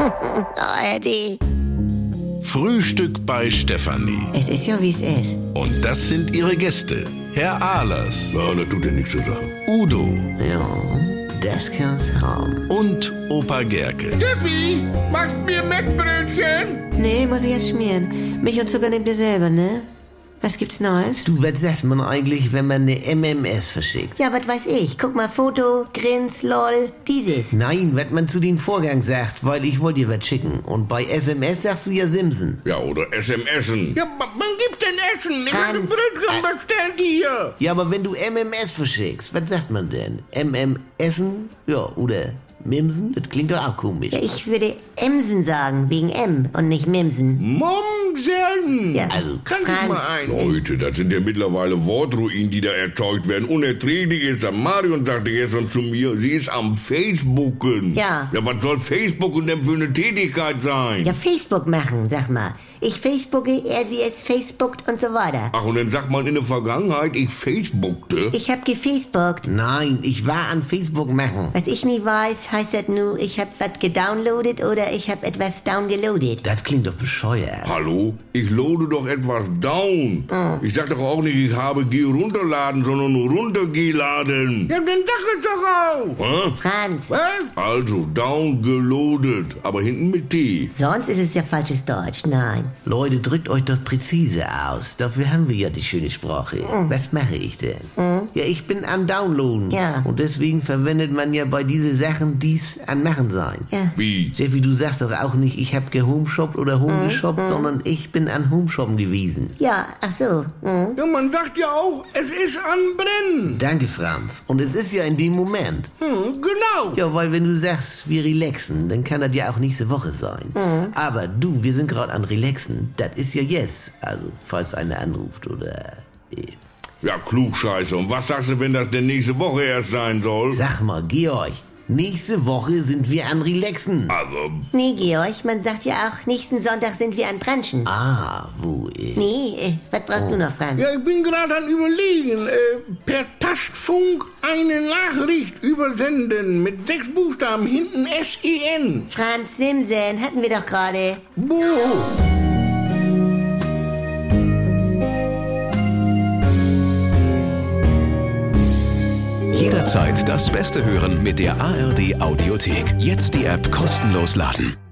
ARD. Frühstück bei Stefanie. Es ist ja, wie es ist. Und das sind ihre Gäste. Herr Ahlers. Ja, das tut ja nichts zu sagen. Udo. Ja, das kann's haben. Und Opa Gerke. Steffi, machst mir Mettbrötchen? Nee, muss ich erst schmieren. Milch und Zucker nehmt ihr selber, ne? Was gibt's Neues? Du, was sagt man eigentlich, wenn man eine MMS verschickt? Ja, was weiß ich. Guck mal, Foto, Grins, LOL, dieses. Nein, was man zu den Vorgang sagt, weil ich wollte dir was schicken. Und bei SMS sagst du ja Simsen. Ja, oder SMSen. Ja, wann gibt's denn Essen? Ich hatte Franz. Brötchen bestellt hier. Ja, aber wenn du MMS verschickst, was sagt man denn? MMSen? Ja, oder Mimsen? Das klingt doch auch komisch. Ja, ich würde Emsen sagen, wegen M und nicht Mimsen. Mommsen. Ja, Also, Kann ich Franz. mal ein? Leute, das sind ja mittlerweile Wortruinen, die da erzeugt werden. Unerträglich ist das. Marion sagte gestern zu mir, sie ist am Facebooken. Ja. Ja, was soll Facebooken denn für eine Tätigkeit sein? Ja, Facebook machen, sag mal. Ich Facebooke, er sie es Facebookt und so weiter. Ach, und dann sagt man in der Vergangenheit, ich Facebookte. Ich hab gefacebookt. Nein, ich war an Facebook machen. Was ich nie weiß, heißt das nur, ich hab was gedownloadet oder ich hab etwas downgeloadet. Das klingt doch bescheuert. Hallo? Ich loade doch etwas down. Ich sag doch auch nicht, ich habe geh runterladen, sondern nur runtergeladen. Ja, dann sag es doch auch. Hä? Franz, Was? Also, down geloadet, aber hinten mit T. sonst ist es ja falsches Deutsch, nein. Leute, drückt euch doch präzise aus. Dafür haben wir ja die schöne Sprache. Was mache ich denn? Ja, ich bin an Downloaden. Ja. Und deswegen verwendet man ja bei diesen Sachen dies an Machen sein. Ja. Wie? Steffi, du sagst doch auch nicht, ich hab gehomeshoppt oder homeshoppt, sondern ich bin an Homeshoppen gewesen. Ja, ach so. Ja, man sagt ja auch, es ist an Brennen. Danke, Franz. Und es ist ja in dem Moment. Genau. Ja, weil wenn du sagst, wir relaxen, dann kann das ja auch nächste Woche sein. Aber du, wir sind gerade an Relaxen. Das ist ja yes. Also, falls einer anruft oder... Ja, Klugscheiße. Und was sagst du, wenn das denn nächste Woche erst sein soll? Sag mal, Georg, nächste Woche sind wir an Relaxen. Also, Nee, Georg, man sagt ja auch, nächsten Sonntag sind wir an Branchen. Ah, wo Nee, was brauchst du noch, Franz? Ja, ich bin gerade am Überlegen, per Tastfunk eine Nachricht übersenden mit 6 Buchstaben, hinten SEN. Franz Simsen hatten wir doch gerade. Bo. Jederzeit das Beste hören mit der ARD Audiothek. Jetzt die App kostenlos laden.